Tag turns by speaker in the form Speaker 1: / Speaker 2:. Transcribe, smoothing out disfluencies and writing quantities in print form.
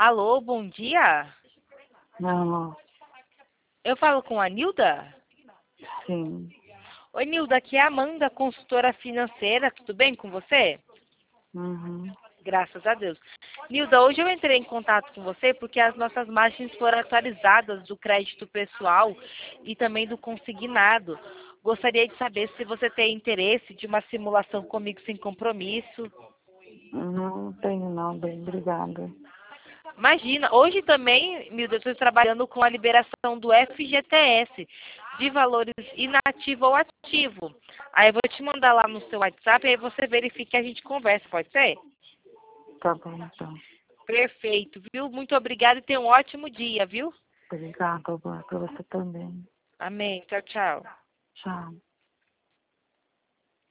Speaker 1: Alô, bom dia.
Speaker 2: Não,
Speaker 1: Eu falo com a Nilda?
Speaker 2: sim.
Speaker 1: Oi, Nilda, aqui é a Amanda, consultora financeira. Tudo bem com você?
Speaker 2: Uhum.
Speaker 1: Graças a Deus. Nilda, hoje eu entrei em contato com você porque as nossas margens foram atualizadas do crédito pessoal e também do consignado. Gostaria de saber se você tem interesse de uma simulação comigo sem compromisso.
Speaker 2: Não tenho não, bem, obrigada.
Speaker 1: Imagina, hoje também, Nilda, eu estou trabalhando com a liberação do FGTS, de valores inativo ou ativo. Aí eu vou te mandar lá no seu WhatsApp, aí você verifica e a gente conversa, pode ser?
Speaker 2: Tá bom, então.
Speaker 1: Perfeito, viu? Muito obrigada e tenha um ótimo dia, viu?
Speaker 2: Obrigada, pra você também.
Speaker 1: Amém. Tchau, tchau.
Speaker 2: Tchau.